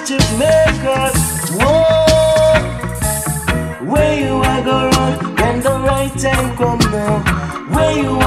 to make us. Whoa, where you are go run when the right time come now. Where you